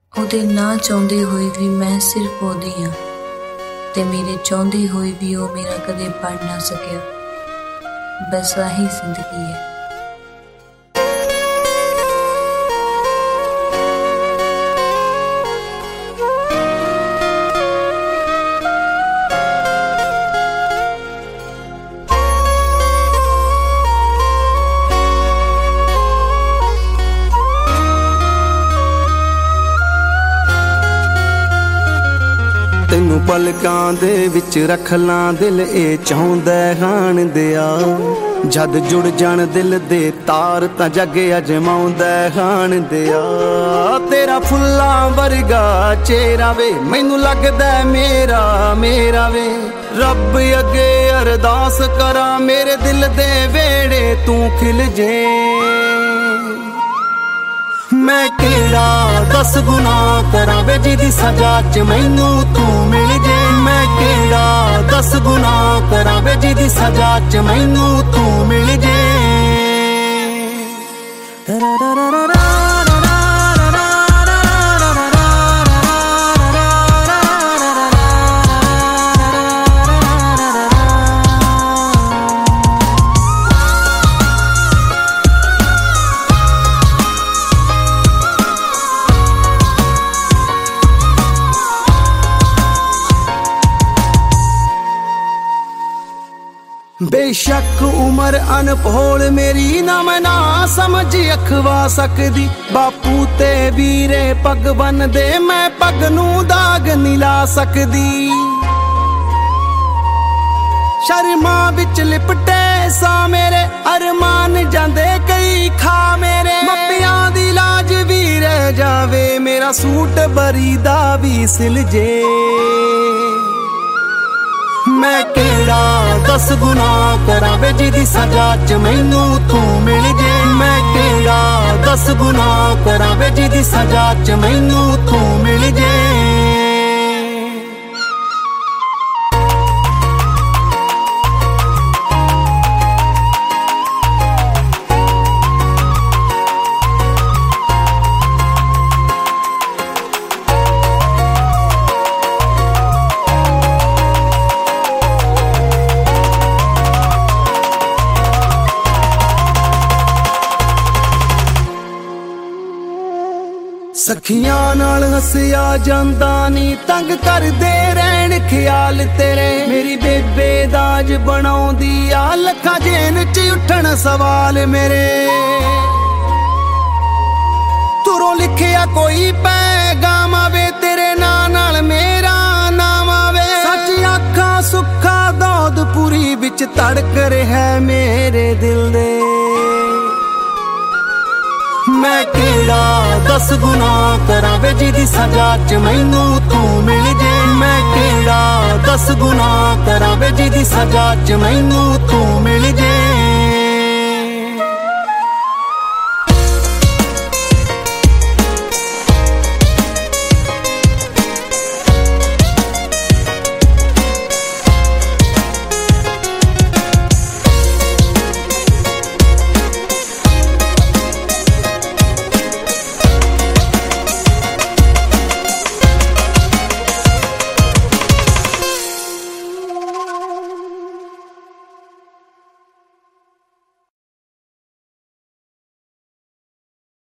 ਉਹਦੇ ਨਾ ਚਾਹੁੰਦੇ ਹੋਏ ਵੀ ਮੈਂ ਸਿਰਫ ਉਹਦੀ ਹਾਂ ਤੇ ਮੇਰੇ ਚਾਹੁੰਦੇ ਹੋਏ ਵੀ ਉਹ ਮੇਰਾ ਕਦੇ ਬਣ ਨਾ ਸਕਿਆ। ਬਸ ਆਹੀ ਜ਼ਿੰਦਗੀ ਹੈ। ਤੈਨੂੰ ਪਲਕਾਂ ਦੇ ਵਿੱਚ ਰੱਖ ਲਾਂ ਦਿਲ ਇਹ ਚਾਹੁੰਦਾ ਹਾਣ ਦਿਆ। ਜਦ ਜੁੜ ਜਾਣ ਦਿਲ ਦੇ ਤਾਰ ਤਾਂ ਜੱਗ ਅਜਮਾਉਂਦਾ ਹਾਣ ਦਿਆ। ਤੇਰਾ ਫੁੱਲਾਂ ਵਰਗਾ ਚਿਹਰਾ ਵੇ ਮੈਨੂੰ ਲੱਗਦਾ ਮੇਰਾ ਵੇ। ਰੱਬ ਅੱਗੇ ਅਰਦਾਸ ਕਰਾਂ ਮੇਰੇ ਦਿਲ ਦੇ ਵਿਹੜੇ ਤੂੰ ਖਿਲ ਜੇ। ਮੈਂ ਕਿਹੜਾ 10 ਗੁਨਾਹ ਕਰਾਂ ਵੇ ਜਿਹਦੀ ਸਜ਼ਾ ਚ ਮੈਨੂੰ ਤੂੰ ਮਿਲ ਜੇ। ਮੈਂ ਕਿਹੜਾ 10 ਗੁਨਾਹ ਕਰਾਂ ਵੇ ਜਿਹਦੀ ਸਜ਼ਾ ਚ ਮੈਨੂੰ ਤੂੰ ਮਿਲ ਜੇ। ਬੇਸ਼ੱਕ ਉਮਰ ਅਨਭੋਲ ਮੇਰੀ ਨਾ ਮੈਂ ਨਾ ਸਮਝ ਅਖਵਾ ਸਕਦੀ। ਬਾਪੂ ਤੇ ਵੀਰੇ ਪੱਗ ਬੰਨਦੇ ਮੈਂ ਪੱਗ ਨੂੰ ਦਾਗ ਨਹੀਂ ਲਾ ਸਕਦੀ। ਸ਼ਰਮਾਂ ਵਿੱਚ ਲਿਪਟੇ ਸਾਂ ਮੇਰੇ ਅਰਮਾਨ ਜਾਂਦੇ ਕਈ ਖਾ ਮੇਰੇ। ਮੱਪਿਆਂ ਦੀ ਲਾਜ ਵੀ ਰਹਿ ਜਾਵੇ ਮੇਰਾ ਸੂਟ ਬਰੀ ਦਾ ਵੀ ਸਿਲ ਜੇ। ਮੈਂ ਕਿਹੜਾ 10 ਗੁਨਾਹ ਕਰਾਂ ਵੇ ਜਿਹਦੀ ਸਜ਼ਾ ਚ ਮੈਨੂੰ ਤੂੰ ਮਿਲ ਜੇ। ਮੈਂ ਕਿਹੜਾ 10 ਗੁਨਾਹ ਕਰਾਂ ਵੇ ਜਿਹਦੀ ਸਜ਼ਾ ਚ ਮੈਨੂੰ ਤੂੰ ਮਿਲ ਜੇ। ਸਖੀਆਂ ਨਾਲ ਹੱਸਿਆ ਜਾਂਦਾ ਨੀ ਤੰਗ ਕਰਦੇ ਰਹਿਣ ਖਿਆਲ ਤੇਰੇ। ਮੇਰੀ ਬੇਬੇ ਦਾਜ ਬਣਾਉਂਦੀ ਆ ਲੱਖਾਂ ਜੇਨ ਚ ਉੱਠਣ ਸਵਾਲ ਮੇਰੇ। ਤੁਰੋਂ ਲਿਖਿਆ ਕੋਈ ਪੈਗਾਮ ਆਵੇ ਤੇਰੇ ਨਾਂ ਨਾਲ ਮੇਰਾ ਨਾਮ ਆਵੇ। ਸੱਚ ਆਖਾਂ ਸੁੱਖਾ ਦੌਦਪੁਰੀ ਵਿੱਚ ਧੜਕ ਰਿਹਾ ਮੇਰੇ ਦਿਲ ਦੇ। ਮੈਂ ਕਿਹੜਾ 10 ਗੁਨਾਹ ਕਰਾਂ ਵੇ ਜਿਹਦੀ ਸਜ਼ਾ ਚ ਮੈਨੂੰ ਤੂੰ ਮਿਲ ਜੇ। ਮੈਂ ਕਿਹੜਾ 10 ਗੁਨਾਹ ਕਰਾਂ ਵੇ ਜਿਹਦੀ ਸਜ਼ਾ ਚ ਮੈਨੂੰ ਤੂੰ ਮਿਲ ਜੇ।